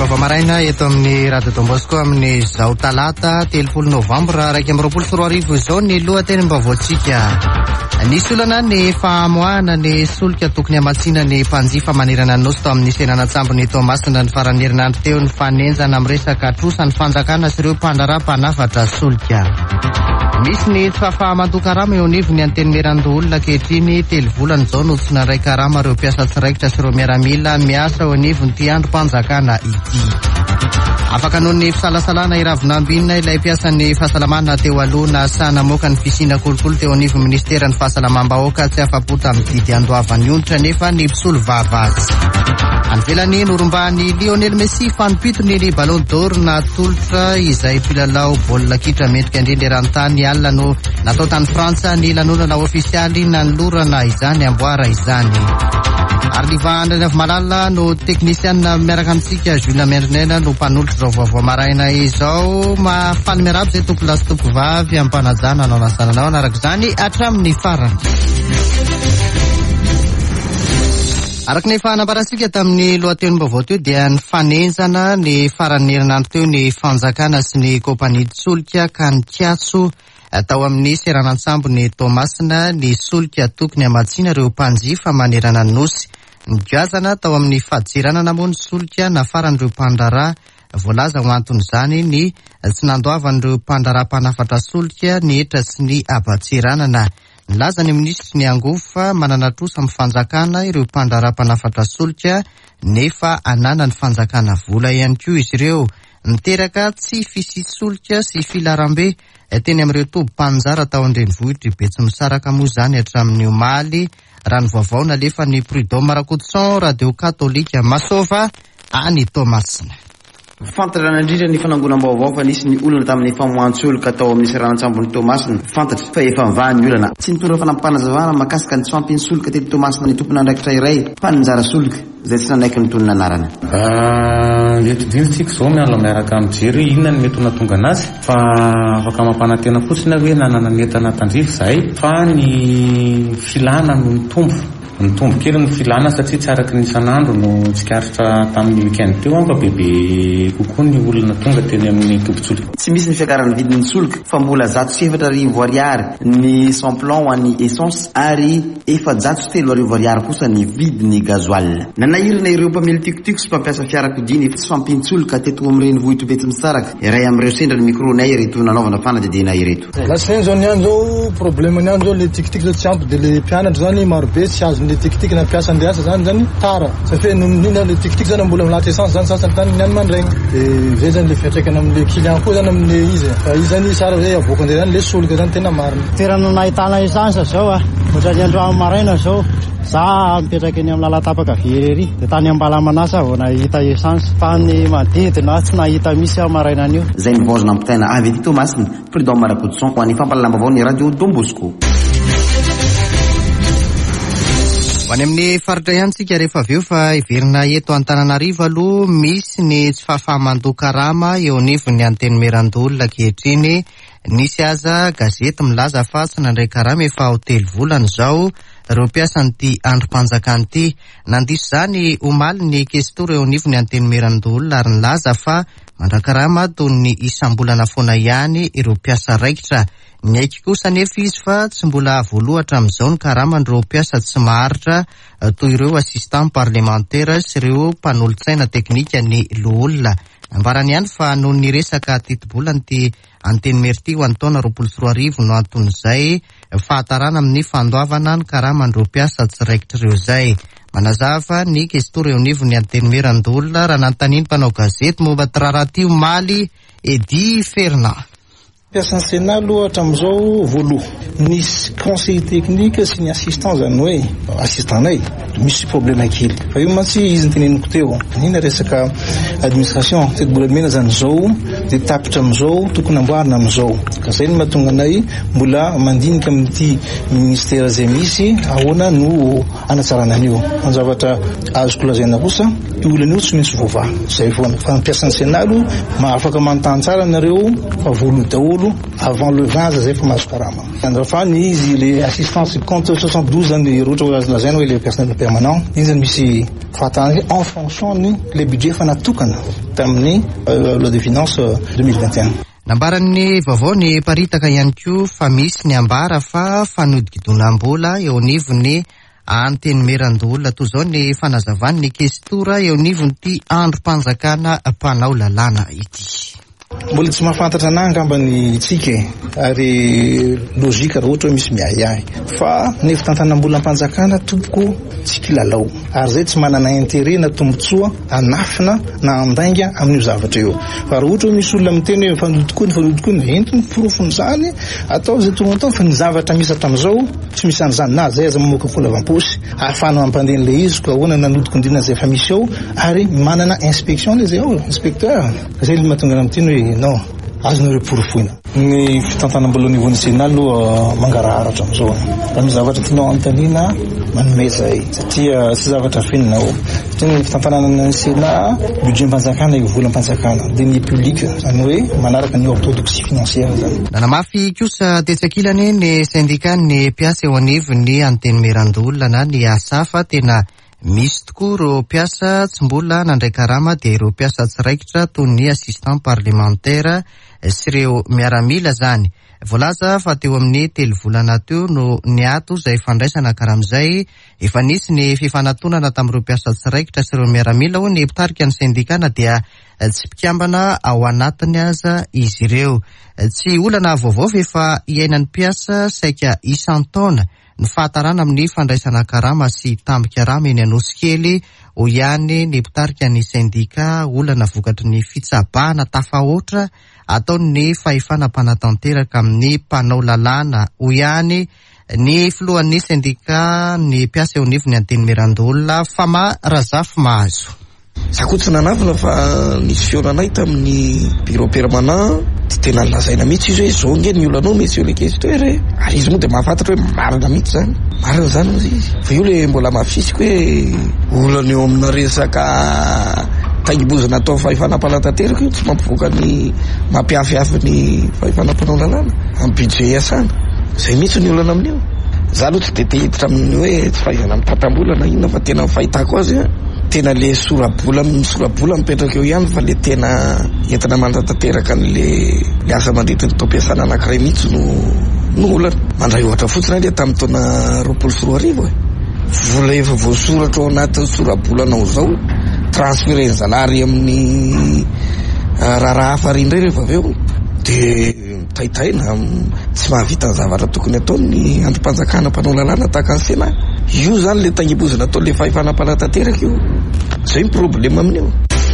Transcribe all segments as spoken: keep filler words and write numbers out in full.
Vaovao maraina eto amin'ny Radio Don Bosco amin'ny zao talata telopolo novambra raika amby roapolo sy roa arivo izao ny lohatenim-baovaontsika. Nisy olana ny fahamoahana ny solika tokony hamatsiana ny mpanjifa manerana ny nosy tao amin'ny senanatsambo ny Tomasina ny farany herinandro teo ny fanenjana amin'ny resaka trosa ny fanjakana sy ireo mpandrara mpanafatra solika. Misy ny tsy fahafahamantokarama eo anivony antenimeran'ireo olona ankehitriny telo volana izao no tsy naray karama ireo mpiasa tsiraikitra sy ireo miaramila miasa eo anivony ty andro mpanjakana ity. Afaka noho ny fisalasalana iravinambinina ilay mpiasan'ny fahasalamana teo aloha na sanamoaka ny fisina kolokolo teo anivon'ny ministeran'ny fahasalamam-bahoaka tsy afapota amin'ny didy andoavan'ny onitra nefa ny mpisolo vavazy. Anvelany norumbany Lionel Messi fanopitony ny Ballon d'Or na tolotra izay mpilalao baolina kitra mendrika indrindra eran-tany alina no natao tany Frantsa ny lanonana ofisialy nanolorana izany amboara izany. Ary livahana avy malala no teknisiana miaraka amintsika Julien Mendrinena no mpanolotra izao vaovao maraina izao mafaly miarabo izay tompo lasy tompo vavy ampanajana anao nasananao anaraka izany hatramin'ny farany. Araka ny fanambarasika tamin'ny lohatenim-baovao teo dia ny fanenjana ny farany herinandro teo ny fanjakana sy ny kompania solika ka ny kiatso tao amin'ny seranantsambo ny Tomasina ny solika tokony hamatsiana ireo mpanjifa manerana ny nosy. Ny gazana tao amin'ny fahadiranana moa ny solika nafaran'ireo mpandrara voalaza ho antony izany ny tsy nandoavan'ireo mpandrara mpanafatra solika ny etra sy ny abatsiranana. Nilaza ny minisitry ny angofa manana trosa amin'ny fanjakana ireo mpandrara mpanafatra solika nefa anana ny fanjakana vola ihany koa izy ireo. Miteraka tsy fisitsy solika sy filarambe teny amin'ireo toby mpanjara tao an-drenivohitra betsy misaraka moa izany hatramin'ny omaly raha ny vaovao nalefa ny Prud'homme Marakotson radio katolika Masova any Tomasina. Fantatra indrindra ny fanangonam-baovao fa nisy ny olona tamin'ny famohantsolika tao amin'ny seranantsambo Tomasina. Fantatra fa efa mivahany ny olana tsy nitondra fanampanazavana makasika ny tsy fampiny solika tety Tomasina ny tompona andraikitra iray fa ninjara solika izay tsy nanaiky ny tonona anarana. Etodinitsika izao miala miaraka amin'jery inona ny mety natonga anazy fa afaka mampanantena fotsiny hoe nanana ny entana tandrifa zahay fa ny filana no mitombo mitombo kely ny filana satria tsy araky ny isan'andro no tsikaritra tamin'ny weekend teo fa bebe kokoa ny olona tonga teny amin'ny tombontsoloka. Tsy misy ny fiakaran'ny vidin'ny solika fa mbola zato sy efatra arivo ariary ny samplon ho an'ny essence ary efajato sy telo arivo ariary kosa ny vidin'ny gasoil. Nanahirana ireo mpamily tikotiko sy mpampiasa fiarakodia tsy fampintsoloka teto amin'ireny vohitro betsy misaraka. Iray amin'ireo sendra ny micronay ireto nanaovana fanadidina ireto. Lasainy zao niany zao problème niany zao le tikotiko zao tsy ampy de le mpianatra zany marobe tsy azo le tiktik na mpiasa andeasa zany zany tara satria nina le tiktik zany mbola milatra essence zany sasany tany niany mandraigny de zay zany le fiatraikana amin'ny client koa zany amin'ny izy fa izy zany sara zay avoaka andeha zany le solika zany tena marina. Toerana nahitana essence zao a ohatrany andro maraina zao za mipetraka eny amin'ny lalatapaka Virery de tany Ambalamanasa vao nahita essence fa ny manodidina tsy nahita misy aho maraina anio. Zay ny vozona ampitaina avy ety Tomasina Prud'homme Marakotson ho an'ny fampalalambavao ny radio Don Bosco. Ho any amin'ny faritra ihany tsika rehefa avy eo fa iverina eto Antananarivo aloha misy ny tsy fahafahamantokarama eo anivon'ny antenimeran-dolona ankehitriny. Nisy aza gazety milaza fa tsy nandray karama efa ho telo volana izao ireo mpiasan'ity androm-panjakana ity. Nandiso izany omaly ny kestora eo anivon'ny antenimeran-dolona ary nilaza fa mandran-karama toy ny isam-bolana foana ihany ireo mpiasa raikitra. Ny aiky kosa nefa izy fa tsy mbola voalohatra amin'izao ny karaman'ireo mpiasa tsy maharitra toy ireo assistant parlementaire sy ireo mpanolotsaina teknika ny loholona. Ambarany ihany fa noho ny resaka titibolana ty antenimerity ho an'ny taona roapolo sy roa arivo no anton'izay fahatarana amin'ny fandoavana ny karaman'ireo mpiasa tsiraikitra ireo izay. Manazava ny kestora eo anivon'ny antenimeran-dolona raha nanontaniany mpanao gazety momba ty omaly Edi Fernand. Piasan'ny Sénat aloha hatramin'izao voaloha nisy conseil technique sy ny assistant zany hoe assistantanay misy problème kely fa io mantsy izy nyteneniko teo nina resaka administration teto mbola mena zany zao de tapitra amin'izao tokony amboarina amin'izao ka zay ny mahatonga anay mbola mandinika amin'ity ministère zay misy ahoana no anatsarana an'io. Ny zavatra azoko lazaina kosa io olana io tsy maintsy voavaha zay foana fa mampiasa ny senalo ma afaka manontany tsara nareo fa voalo daholo avant le vingt zay fa mahazo karama. Andrafany izy le assistance compte soixante-douze zany roatra hoe azo lazaina hoe le personnel permanent iny zany misy fatana en fonction ny le budget fa natokana tamin'ny loi de finance deux mille vingt et un. Nambaran'ny vaovao ny paritaka ihany koa fa misy ny ambara fa fanodikidonam-bola eo anivon'ny antenimeran-dola toy izao ny fanazavan'ny kestora eo anivon'ity androm-panjakana mpanao lalàna ity. Mbola tsy mahafantatra anah angambany itsika ary logika raha ohatra hoe misy miahiahy fa ny fitantanam-bola ampanjakana tompoko tsy kilalao ary zay tsy manana intérêt na tombotsoa anafina na andainga amin'io zavatra io. Fa raha ohatra hoe misy olona miteny hoe fanodikoana fanodikoana entiny porofony zany atao zay tonga atao fa ny zavatra misy hatramin'izao tsy misy an'izany na zay aza mamoaka vola avamposy ahafana mampandeha le izy ko ahoana nanodikondina zay fa misy ao ary manana inspection le zay ao inspecteur zay le mahatonga am'tiny hoe non azonareo porofoina. Ny fitantanam-bola niveau national aloha mangarahara hatramin'izao raha misy zavatra tianao anontaniana manome zay satria tsy zavatra finina ao satria ny fitantanana ny Sénat budget mpanjakana io vola mpanjakana deniers publics zany hoe manaraka ny orthodoxie financière zany. Nanamafy kosa tetsakilany ny syndicat ny mpiasa eo anivon'ny antenimeran-dola na ny asafa tena misy tokoa ireo mpiasa tsy mbola nandray karama dia ireo mpiasa tsiraikitra toy ny assistant parlementaire sy ireo miaramila zany. Voalaza fa teo amin'ny telo volana teo no niato izay fandraisana karamizay efa nisy ny fifanantonana tamin'ireo mpiasa tsiraikitra sy ireo miaramila ho ny mpitarika ny sindikana dia tsy mpikambana ao anatiny aza izy ireo. Tsy olana vaovao efa iainan'ny mpiasa saika isan-taona ny fahatarana amin'ny fandraisana karama sy tambin-karama eny Anosikely ho ihany ny mpitarika ny sindika olana vokatry ny fitsabana tafahoatra ataon'ny fahefana mpanatanteraka amin'ny mpanao lalàna ho ihany ny filohan'ny sindika ny mpiasa eo anivon'ny antenimeran-dola Fama Razafy Mahazo. Sakotsy nanavina fa nisy fionanay tamin'ny bureau permanent tsy tena lazaina mihitsy izy hoe zao nge ny olanao metsy eo le questeur ary izy moa dia mahafantatra hoe marina mihitsy zany marina zany moa izy fa io le mbola mafisiko hoe olana eo amina resaka taingibozana atao fahefanam-panatanteraka io tsy mampivoaka ny mampiafiafy ny fahefanam-panao lalàna amin'ny budget iasana zay mihitsy ny olana amin'io. Za aloha tsy de te hiditra amin'ny hoe tsy fahaizana mitantam-bola na inona fa tena fahitako azy tena le sorabola sorabola mipetraka eo ihany fa le tena entina mantanteraka an'le le asa mandritiny tom-piasana anankiray mihitsy no no olana mandray ohatra fotsiny le tamin'ny taona roapolo sy roa arivo e vola efa voasoratra ao anatin'ny sorabolanao zao transféreny zalary amin'ny raharaha hafa rindray rehefa avy eo de taitaina tsy mahavita ny zavatra tokony ataony androm-panjakana mpanao lalàna tahaka ny Sénat io zany le taingibozana atao le fahefanam-panatanteraka io zay ny problema amin'io.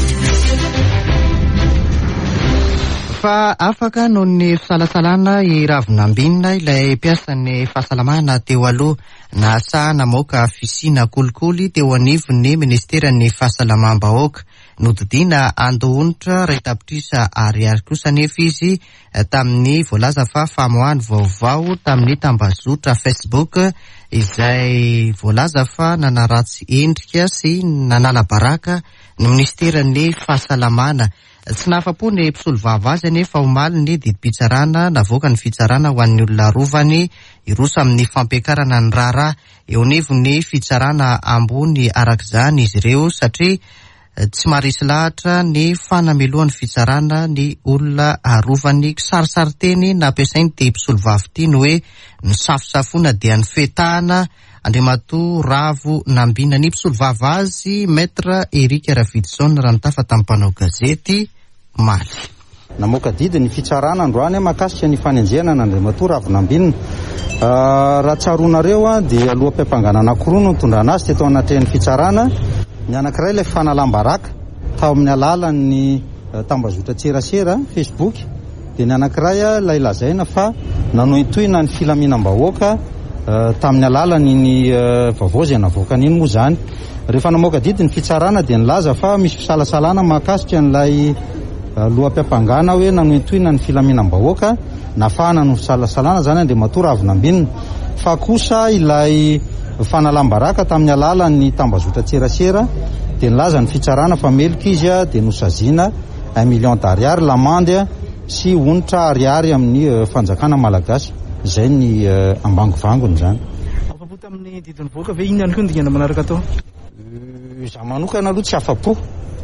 Fa afaka noho ny fisalasalana i Ravinambinina ilay mpiasan'ny fahasalamana teo aloha nasahana moka fisina kolikoly teo anivon'ny ministeran'ny fahasalamam-bahoaka nodidina andohonitra ray tapitrisa ariary kosa nefa izy tamin'ny voalaza fa famoahany vaovao tamin'ny tambazotra Facebook izay voalaza fa nanaratsy endrika sy nanala baraka ny ministeran'ny fahasalamana. Tsy nahafa-po ny mpisolo vava azy anefa omaly ny didim-pitsarana navoaka ny fitsarana ho an'ny olona rovany irosa amin'ny fampiakarana ny raharaha eo anivon'ny fitsarana ambony arak'izany izy ireo satria tsy maharesy lahatra ny fanamelohan'ny fitsarana ny olona arovany kisarisary-teny nampiasainy ty mpisolo vava ity ny hoe ny safosafoana dia ny fetahana Andriamatoa Ravo Nambina. Ny mpisolo vava azy Maître Eric Ravidson raha nitafa tamin'ny mpanao gazety Maly. Namoaka didy ny fitsarana androany mahakasika ny fanenjehana n'Andriamatoa Ravo Nambina. Raha tsaronareo dia aloha-piampangana anankiroa no nitondrana azy teto anatrehan'ny fitsarana. Ny anankiray ilay fanalam-baraka tao amin'ny alalan'ny tambazotra tserasera Facebook dia ny anankiray ilay lazaina fa nanohitohina ny filaminam-bahoaka tamin'ny alalany ny vaovao izay navoakany iny moa zany. Rehefa namoaka didy ny fitsarana dia nilaza fa misy fisalasalana mahakasika n'ilay loham-piampangana hoe nanohitohina ny filaminam-bahoaka nafahana ny fisalasalana zany Andriamatoa Ravo Nambina. fa kosa ilay fanalambaraka tamin'ny alalan'ny tambazotra tserasera dia nilaza ny fitsarana fa melika izy a dia nosaziana un million d'ariary lamande sy onitra ariary amin'ny fanjakana malagasy. Izay ny ambangovangony zany. Afapo tamin'ny didiny voaka ve iny ihany koa ndingana manaraka atao? Za manokana aloha tsy afapo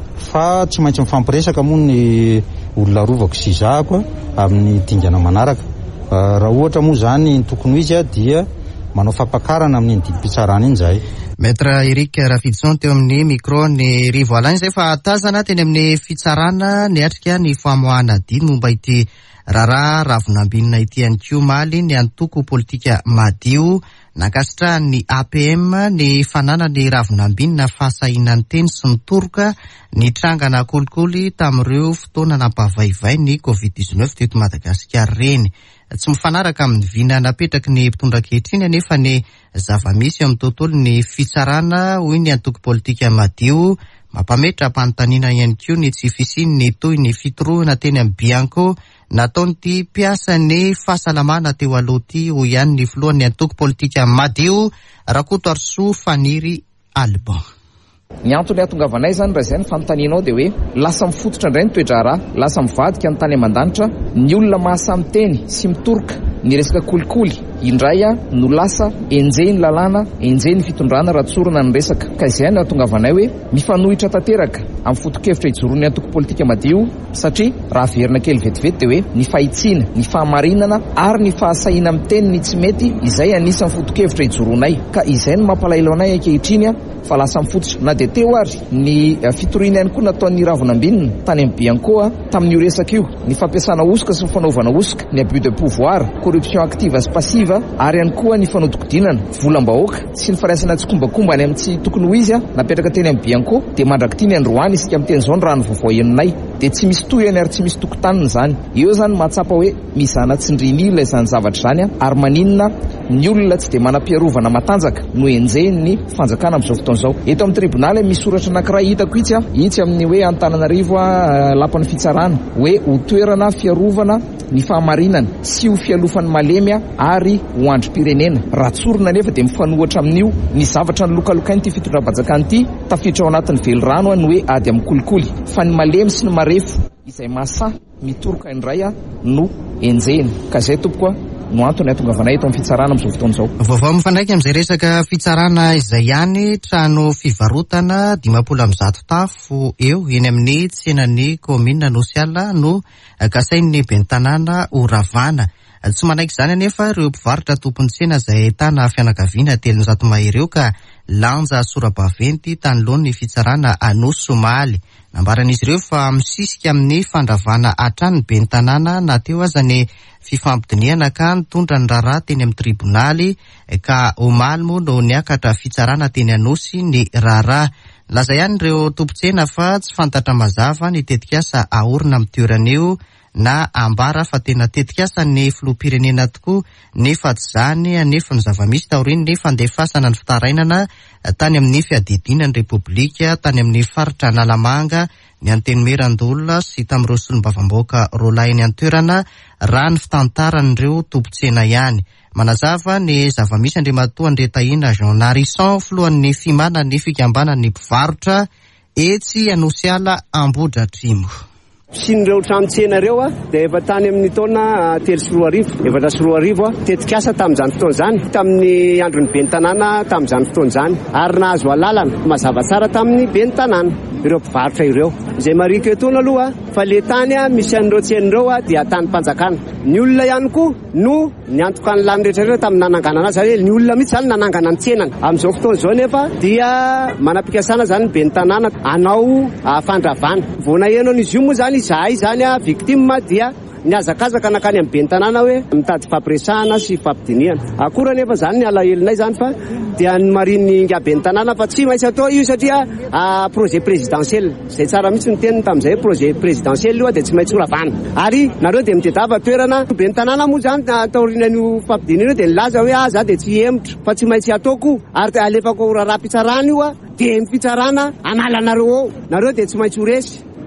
fa tsy maintsy mifampiresaka moa ny olona rovako sy zahako amin'ny dingana manaraka. Raha ohatra moa zany ny tokony izy a dia manao fampakarana amin'ny didim-pitsarana iny zay. Maître Eric Rafidson teo amin'ny micro ny Rivo Alain izay fa tazana teny amin'ny fitsarana niatrika ny famoahana diny momba ity raharaha ravinambinina ity ihany koa maly ny antoko politika madio nakasitra ny A P M ny fanana ny ravinambinina fahasahinan'ny teny sy ny toroka ny trangana kolikoly tamin'ireo fotoana nampavaivay ny covid dix-neuf teto Madagasikara reny. Tsy mifanaraka amin'ny vina napetraky ny mpitondra ankehitriny anefa ny zava-misy amin'ny tontolo ny fitsarana hoy ny antoko politika madio mampametra ampanontaniana ihany koa ny tsy fisiny ny toy ny fitoroana teny amin'ny Bianco nataony ty piasa ny fahasalamana teo aloha ty ho ihany ny filohan'ny antoko politika madio Rakoto Arso Faniry Alban. Ny antony atongavanay zany raha izay ny fanontanianao dia hoe lasa mifototra indray ny toedraraha, lasa mivadika ny tany aman-danitra, ny olona mahasamy teny sy mitoroka ny resaka kolikoly indray a no lasa enjeny lalàna, enjeny fitondrana raha tsorina ny resaka. Ka izay no atongavanay hoe mifanohitra tanteraka amin'ny foto-kevitra ijoroan'ny antoko politika madio satria raha verina kely vetivety dia hoe ny fahitsiana, ny fahamarinana ary ny fahasahiana amin'ny teny ny tsy mety izay anisan'ny foto-kevitra ijoroanay. Ka izay no mampalahelo anay ankehitriny fa lasa mifototra na dia teo ary ny fitoriana ihany koa nataon'ny ravinambinina tany amin'ny Bianco tamin'io resaka io, ny fampiasana osika sy ny fanaovana osika, ny abus de pouvoir, corruption active sy passive ary ihany koa ny fanodikodinana, volam-bahoaka sy ny faraisana tsy kombakomba any amin'ny tsy tokony ho izy napetraka teny amin'ny Bianco dia mandrakity ny androany isika amin'ny teny izao ny rano vaovao henonay dia tsy misy tohany ary tsy misy tokotanina zany. Eo zany mahatsapa hoe mizana tsindriny ilay zany zavatra zany ary maninona ny olona tsy dia manam-piarovana matanjaka no enjeny ny fanjakana amin'izao fotoana izao. Eto amin'ny tribonaly misy soratra anankiray hitako itsy a itsy amin'ny hoe Antananarivo lapan'ny fitsarana hoe ho toerana fiarovana ny fahamarinana sy ho fialofan'ny malemy ary ho androm-pirenena. Raha tsorina nefa dia mifanohatra amin'io ny zavatra ny lokalokainy ty fitondram-panjakana ity tafiditra ao anatin'ny velorano ny hoe ady amin'ny kolikoly fa ny malemy sy ny marefo izay masa mitoroka indray no enjeny. Ka izay tompoko no antony atongavanay eto amin'ny fitsarana amin'izao fotoana izao. Vaovao mifandraika amin'izay resaka fitsarana izay ihany trano fivarotana dimampolo amby zato tafo eo eny amin'ny tsenan'ny komina Nosiala no kasain'ny ben'ny tanàna ho ravana. Tsy manaiky izany anefa ireo mpivarotra tompon'ny tsena izay ahitana fianakaviana telonjato mahery eo ka lanja sora-baventy tanoloan'ny fitsarana Anosy Somaly. Nambaran'izy ireo fa misisika amin'ny fandravana hatrany ben'ny tanàna na teo aza ny fifampidiniana ka nitondra ny raharaha teny amin'ny tribonaly ka omaly moa no niakatra fitsarana teny Anosy ny raharaha. Laza ihany ireo tompontsena fa tsy fantatra mazava ny tetikasa ahorina amin'ny toeran'io na ambara fa tena tetikasa ny filoham-pirenena tokoa nefa tsy zany anefa ny zava-misy taoriny ny fandefasana ny fitarainana tany amin'ny fiadidinan'ny repoblika tany amin'ny faritra Analamanga ny anteny Merandolona sy tamin'ireo solombavam-bahoaka Rolahy ny antoerana raha ny fitantaran'ireo tompontsena ihany. Manazava ny zava-misy Andriamatoa Andretahina Jean Narisson filohan'ny fimana ny fikambanan'ny mpivarotra etsy Anosiala Ambohidratrimo. Sinireo trano-tsena reo dia efa tany amin'ny taona telo sy roa arivo efatra sy roa arivo tetikasa tamin'izany fotoana izany tamin'ny andron'ny ben'ny tanàna tamin'izany fotoana izany ary nahazo alalana mazava tsara tamin'ny ben'ny tanàna ireo mpivarotra ireo izay marika etoana aloha fa le tany misy an'ireo tsenireo dia tany mpanjakana. Ny olona ihany koa no niantoka ny lany rehetrarehetra tamin'ny nanangana anazy hoe ny olona mihitsy zany nanangana ny tsenany. Amin'izao fotoana izao nefa dia manam-pikasana zany ny ben'ny tanàna anao fandravana. Vao nahenao izy io moa zany izahay zany a victime dia niazakazaka nakany amin'ny ben'ny tanàna hoe mitady fampiresahana sy fampidiniana. Akora nefa zany ny alahelinay zany fa dia ny mariny nga ben'ny tanàna fa tsy maintsy atao io satria projet présidentiel izay tsara mihitsy ny teniny tamin'izay projet présidentiel io dia tsy maintsy horavana. Ary nareo dia mitadiava toerana ben'ny tanàna moa zany taorinan'io fampidiniana dia nilaza hoe ah za dia tsy hemotra fa tsy maintsy ataoko ary alefako raharaha-pitsarana io dia mipitsarana analanareo ao nareo dia tsy maintsy ho resy.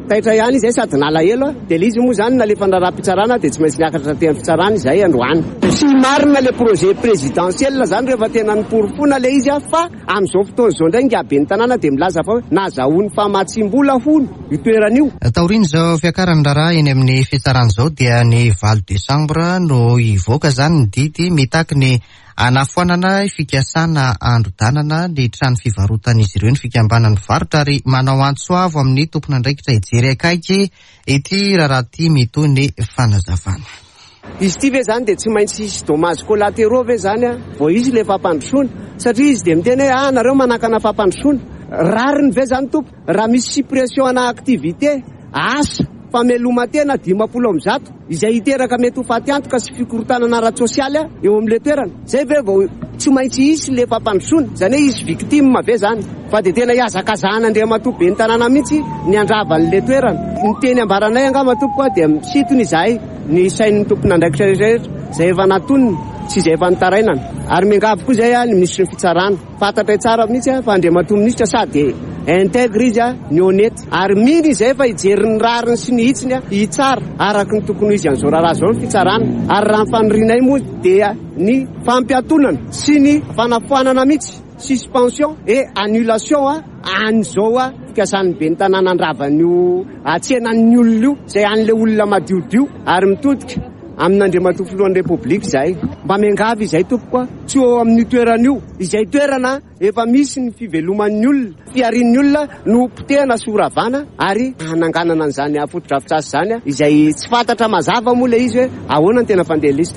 taitra ihany izay sady nalahelo dia le izy moa zany nalefa nraharaha-pitsarana dia tsy maintsy niakatra tena fitsarana izay androany sy marina le projet présidentiel zany rehefa tena niporofona le izy fa amin'izao fotoana izao indray ngaben'ny tanàna dia milaza fa nazahoany famatsim-bola hono itoeran'io. Taoriany izao fiakarany raharaha eny amin'ny fitsarana izao dia ny valo desambra no ivoaka zany ny didy mitaky ny anafoanana fikasana andro-danana ny trano fivarotan'izy ireo ny fikambanany varotra ary manao antsoavo amin'ny tompona andraikitra hijery akaiky ity raharaha ty mitoy ny fanazavana. Izy ity ve zany dia tsy maintsy isy dommages collatéraux ve zany a vao izy le fampandrosoana satria izy dia miteny hoe ah nareo manakana fampandrosoana rariny ve zany tompo raha misy suppression ana activité asa fameloma-tena dimampolo amby zato izay hiteraka mety ho faty antoka sy fikorotanana ara-tsosialy a eo amin'le toerana zay ve vao tsy maintsy isy le fampandrosoana zany hoe isy victime ve zany fa dia tena hiazakazahana andriamatoa be ny tanàna mihitsy ny andravan'le toerana ny teny ambaranay angamatompo koa dia misitony izahay ny sain'ny tompona andraikitra rehetrarehetra zay efa natoniny tsy izay efa nitarainana ary miangavy koa izay a ny ministry ny fitsarana fantatra tsara mihitsy a fa andriamatoa ministra sady intègre izy a ny honnête ary miny izay efa hijery ny rariny sy ny hitsiny a hitsara araky ny tokony izy an'izao raharaha zao ny fitsarana ary raha ny fanorinay moa dia ny fampiatonana sy ny fanafoanana mihitsy suspension et annulation a an'izao a fikasan'ny be ny tanàna andravan'io atsenan'ny olona io izay an'le olona madiodio ary mitodika amin'andriamatoa filohan'ny repoblika izay mba miangavy izay tompoka tsy eo amin'ny toeran'io izay toerana efa misy ny fiveloman'ny olona fiarin'ny olona no potehana soravana ary hananganana an'izany afotodrafitrasy zany a izay tsy fantatra mazava moa le izy hoe ahoana ny tena fandeha lisy.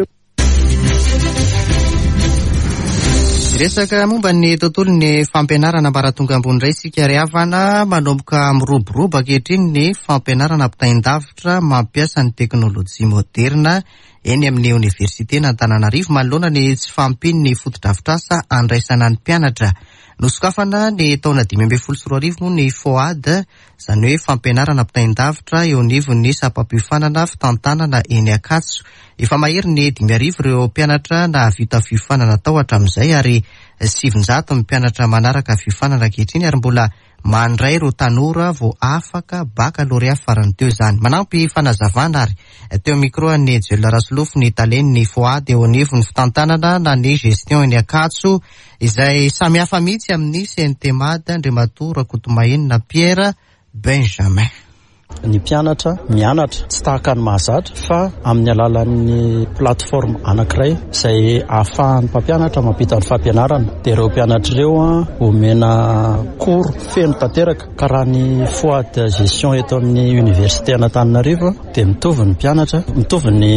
Resaka momba ny tontolo ny fampianarana ambaratonga ambony iray sika ry havana manomboka miroboroba ankehitriny ny fampianarana ampitain-davitra mampiasa ny teknôlôjia moderna eny amin'ny oniversitena Antananarivo manoloana ny tsy fampiny ny fotodrafitrasa andraisana ny mpianatra. Nosokafana ny taona dimy ambin'ny folo sy roa arivo moa ny FOAD izany hoe fampianarana ampitain-davitra eo anivon'ny sapam-piofanana fitantanana eny Ankatso. Efa mahery ny dimy arivo ireo mpianatra nahavita fiofanana tao hatramin'izay ary sivinjato ny mpianatra manaraka fiofanana ankehitriny ary mbola mandray ireo tanora vao afaka bakalorea farany teo izany. Manampy fanazavana ary teo mikro ny Joel Rasolofo ny talen'ny FOAD eo anivon'ny fitantanana na ny gestion eny Ankatso izay samy hafa mihitsy amin'ny C N T M A D Andriamatoa Rakotomahinina Pierre Benjamin. Ny mpianatra mianatra tsy tahaka ny mahazatra fa amin'ny alalan'ny plateforme anankiray izay ahafahan'ny mpampianatra mampita ny fampianarana dia ireo mpianatra ireo a omena cours feno tanteraka ka raha ny FOAD gestion eto amin'ny université Antananarivo dia mitovy ny mpianatra mitovy ny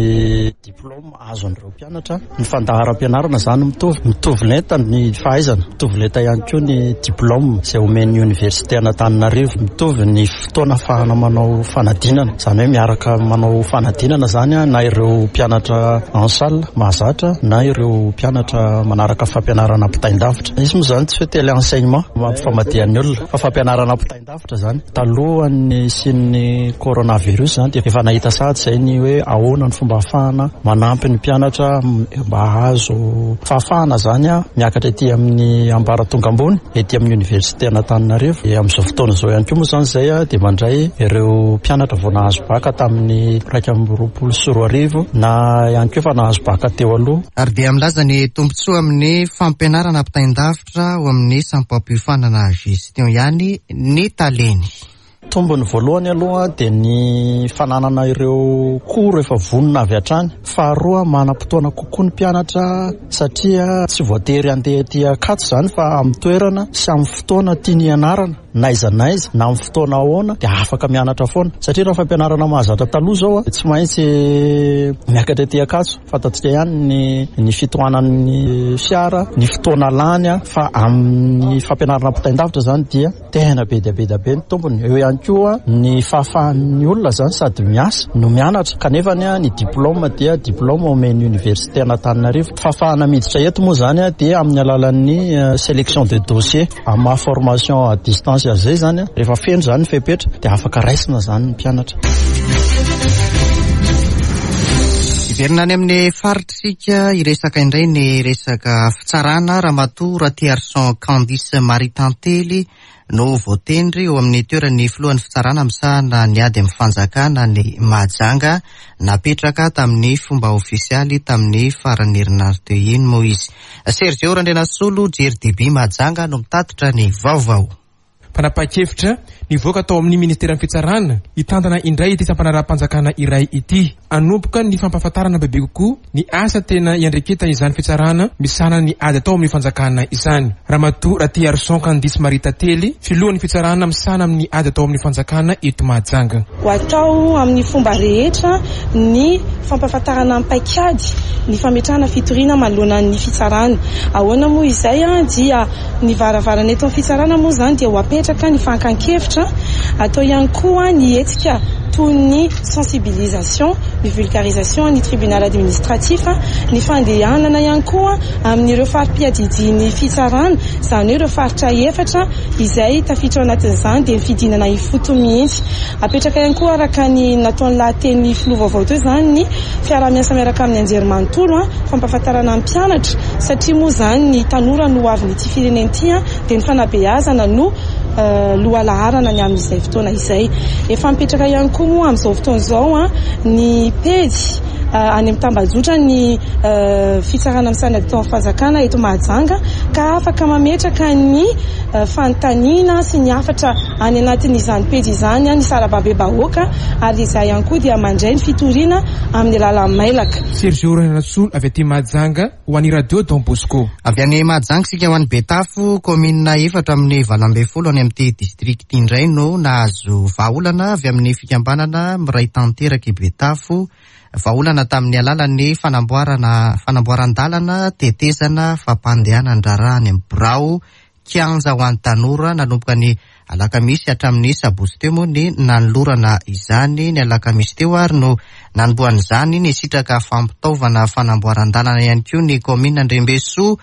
diplôme azo an'ireo mpianatra ny fandaharam-pianarana zany mitovy mitovy lenta ny fahaizana mitovy lenta ihany koa ny diplôme izay omen'ny université Antananarivo mitovy ny fotoana fahana manao fanadinana zany hoe miaraka manao fanadinana zany na ireo mpianatra en salle mahazatra na ireo mpianatra manaraka fampianarana ampitain-davitra. Izy moa zany tsy hoe tele enseignement mampifamadihan'ny olona fa fampianarana ampitain-davitra zany talohan'ny sin'ny coronavirus zany dia efa nahita sady izay ny hoe ahoana ny fomba ahafahana manampy ny mpianatra mba azo fahafahana zany a miakatra ety amin'ny ambaratonga ambony ety amin'ny université Antananarivo. Amin'izao fotoana izao ihany koa moa zany izay a dia mandray ireo mpianatra vao nahazo baka tamin'ny raika amby roapolo sy roa arivo na ihany koa efa nahazo baka teo aloha. Ary dia milaza ny tombontsoa amin'ny fampianarana ampitain-davitra ao amin'ny sampam-piofanana gestion ihany ny taleny. Tombony voalohany aloha dia ny fananana ireo cours efa vonona avy hatrany. Faharoa manam-potoana kokoa ny mpianatra satria tsy voatery andeha ety Ankatso zany fa amin'ny toerana sy amin'ny fotoana tiany ianarana naiza naiza na amin'ny fotoana ahoana dia afaka mianatra foana satria raha fampianarana mahazatra taloha zao a tsy maintsy miakatra ety Ankatso fantatsika ihany ny ny fitohanan'ny fiara ny fotoana lany a fa amin'ny fampianarana ampitain-davitra zany dia tena be dia be dia be ny tombony. Eo ihany koa ny fahafahan'ny olona zany sady miasa no mianatra kanefa ny diplôme dia diplôme omen'ny université Antananarivo. Fahafahana miditra eto moa zany a dia amin'ny alalan'ny sélection de dossier amin'ny formation à distance zay zany a rehefa feno zany fepetra dia afaka raisina zany ny mpianatra. Verina any amin'ny faritrika iresaka indray ny resaka fitsarana ramatoa Ratiarson Candice Marie Tantely no voatendry eo amin'ny toeran'ny filohan'ny fitsarana misahana ny ady amin'ny fanjakana ny Mahajanga napetraka tamin'ny fomba ofisialy tamin'ny farany herinandro teo iny moa izy. Sergio Randrenasolo J R D B Mahajanga no mitatitra ny vaovao. Panapa-kevitra nivoaka tao amin'ny ministeran'ny fitsarana hitantana indray ity sampanaraha-panjakana iray ity. Anomboka ny fampahafantarana bebe kokoa ny asa tena iandreketa izany fitsarana misana ny ady atao amin'ny fanjakana izany. Ramatoa Ratiarson Candice Marie Tantely filohan'ny fitsarana misana amin'ny ady atao amin'ny fanjakana eto Mahajanga. Atao amin'ny fomba rehetra ny fampahafantarana amin'ny paikady ny fametrahana fitoriana manoloana ny fitsarana. Ahoana moa izay dia ny varavarana eto amin'ny fitsarana moa zany dia ho apetraka ny fankan-kevitra atao ihany koa ny hetsika toy ny sensibilisation, ny vulgarisation ny tribunal administratif, ny fandehanana ihany koa amin'ireo farim-piadidian'ny fitsarana, izany hoe ireo faritra efatra izay tafiditra ao anatin'izany dia fidinana ifoto mihitsy. Apetraka ihany koa araka ny nataon'ny lahateny filoha vaovao teo izany ny fiaraha-miasa miaraka amin'ny anjerimanontolo fampahafantarana amin'ny mpianatra satria moa izany ny tanora no avin'ity firenena ity dia ny fanabeazana no Uh, loha laharana ny amin'izay fotoana izay. Efa mipetraka ihany koa moa amin'izao fotoana izao ny pejy uh, any amin'ny tambazotra ny uh, fitsarana misana tao amin'ny fanjakana eto Mahajanga ka afaka mametraka ny uh, fanontaniana sy ny afatra any anatin'izany pejy izany ny sarababe-bahoaka ary izay ihany koa dia mandray ny fitoriana amin'ny alalan'ny mailaka. Sergio Randrenasolo avy aty Mahajanga ho an'ny radio Don Bosco. Avy any Mahajanga sika ho an'ny Betafo komina efatra amin'ny valo ambin'ny folo any amin'ity district indray no nahazo vahaolana avy amin'ny fikambanana miray tanteraka i Betafo. Vahaolana tamin'ny alalan'ny fanamboarana fanamboaran-dalana tetezana fampandehanan-draharaha any amin'ny Birao kianja ho an'ny tanora nanomboka ny alakamisy hatramin'ny sabotsy teo moa ny nanolorana izany ny alakamisy teo ary no nanomboan'izany ny sitraka fampitaovana fanamboaran-dalana ihany koa ny komina Andrembesoa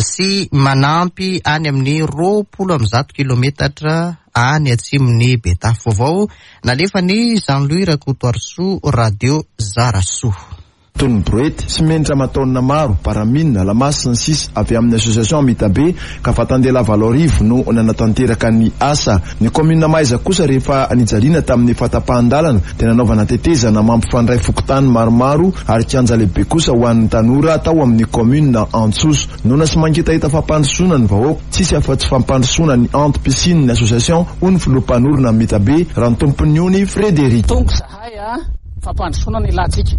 sy manampy any amin'ny roapolo amby zato kilometatra any atsimon'ny Betafo avao. Nalefa ny Jean-Louis Rakotoarsoa radio Zarasoa. Tony Broet sy menitra mataonina maro paramina lamasy sy sisa avy amin'ny association Mitabe ka fatandela valorivo no nanatanteraka ny asa. Ny komina Maiza kosa rehefa nijalina tamin'ny fatapahan-dalana tena nanaovana tetezana mampifandray fokotany maromaro ary kianja lehibe kosa ho an'ny tanora tao amin'ny komina Antsoso. Nona sy mangitahita fampandrosoana ny vahoaka tsisy afa-tsy fampandrosoana ny anto piscine ny association ho ny filompanorona Mitabe raha ny tompony ony Frederic. Tongo zahay a fampandrosoana ny latsika.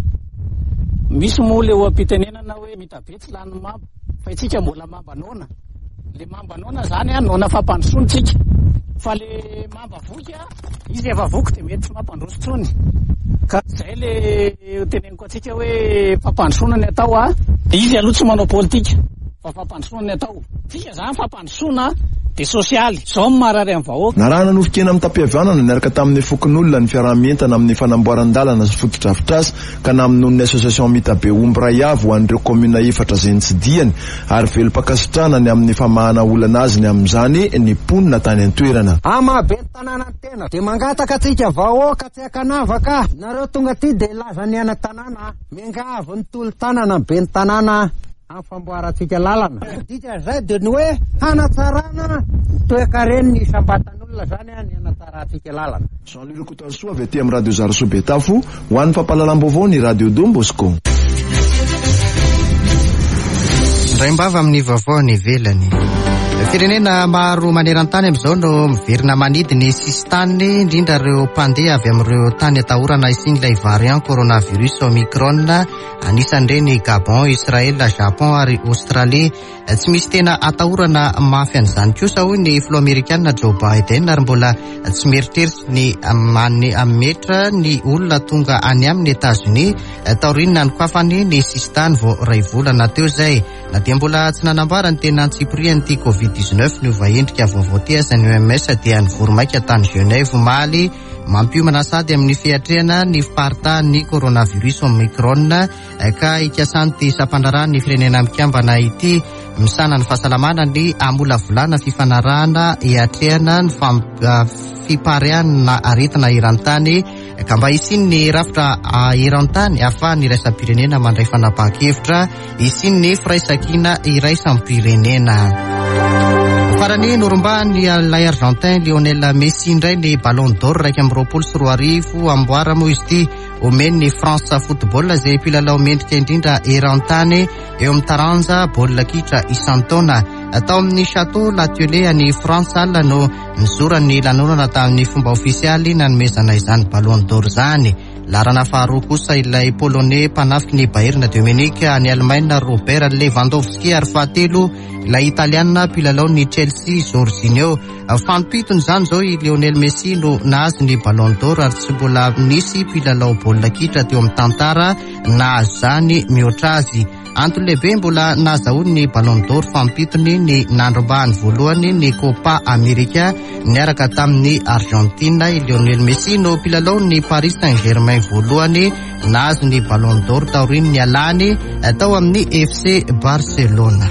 Misy moa le oam-pitenenana hoe Mitabe tsy lany mamba fa itsika mbola mambanona. Le mambanona zany a nona fampandrosontsika fa le mamba voky a izy efa voky dia mety tsy mampandrosotsony. Ka zay le teneniko atsika hoe fampandrosona ny atao a izy aloha tsy manao politika fa fampandrosona ny atao. Tsika zany fampandrosona de sosialy zao marary amin'ny vahoaka. Na raha nanofokena amin'ny tampihavanana niaraka tamin'ny fokon'olona ny fiaraha-mientana amin'ny fanamboaran-dalana sy fotodrafitrasa ka naminon'ny association Mitabe omby ray avy ho an'ireo komina efatra izay nitsidiany ary velom-pakasitrana ny amin'ny famahana olana azy ny amin'izany ny mponina tany an-toerana. Amabe ny tanàna ny tena dia mangataka atsika vahoaka tsy akanavaka nareo tonga aty dia laza ny ana tanàna miangavo ny tolo tanàna be ny tanàna amin'ny famboarantsika lalana. Dika zay dia ny hoe hanatsarana toe-kareny ny sambatan'olona zany a ny hanatsaratsika lalana. Jean-Louis Rakotoarsoa avy aty amin'ny radio Zarasoa Betafo ho an'ny fampahalalam-baovao ny radio Don Bosco. Raim-bava amin'ny vaovao ny velany. Firenena maro maneran-tany amin'izao no miverina manidy ny sistany indrindra ireo mpandeha avy amin'ireo tany atahorana isin'ilay variant coronavirus Omicron anisan'ireny Gabon, Israel, Japon ary Australie. Tsy misy tena atahorana mafy an'izany kosa hoy ny filoha Amerikanina Joe Biden ary mbola tsy mieritreritry ny ametra ny olona tonga any amin'ny États-Unis taorinina ny koafany ny sistany vao ray volana teo zay. Na dia mbola tsy nanambara ny tena antsipirian'ity covid dix-neuf ny vahendrika vaovao ty azany O M S dia nivoromaika tany Genève omaly mampiomana sady amin'ny fiatrehana ny fiparitahan'ny coronavirus Omicron ka ikasany ty sampandrarany firenena mikambana ity misana ny fahasalamana ny amolavolana fifanarahana hiatrehana ny fiparianina aretina eran-tany ka mba isiny ny rafitra eran-tany ahafahany iraisam-pirenena mandray fanapahan-kevitra isiny ny firaisankina iraisam-pirenena. Farany norumbany ilay Argentin Lionel Messi indray ny Ballon d'Or raika amby roapolo sy roa arivo amboara moa izy ity omeny ny France football izay mpilalao mendrika indrindra eran-tany eo amin'ny taranja baolina kitra isan-taona. Atao amin'ny Château Latiolais any France ala no nizorany lanonana tamin'ny fomba ofisialy nanomezana izany Ballon d'Or zany. Larana faharoa kosa ilay Polonais mpanafiky ny Bayern de Munich any Allemagne Robert Lewandowski ary fahatelo ilay Italiana mpilalao ny Chelsea Jorginho. Fampitony zany zao i Lionel Messi no nahazo ny Ballon d'Or ary tsy mbola nisy mpilalao baolina kitra teo amin'ny tantara nahazo zany mihoatra azy. Antony lehibe mbola nahazahoany ny Ballon d'Or fampitony ny nandrombahany voalohany ny Copa America niaraka tamin'ny Argentina. I Lionel Messi no mpilalao ny Paris Saint-Germain voalohany nahazo ny Ballon d'Or taoriny ny alany tao amin'ny F C Barcelona.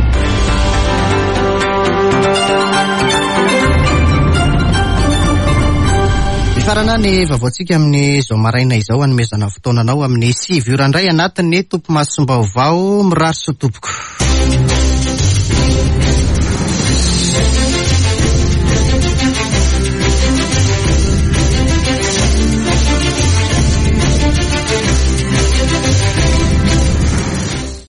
Farana ny vavaotsika amin'ny zao maraina izao anomezana fotoananao amin'ny sivy ora indray anatin'ny tompo masombaovao mirary sotompoko.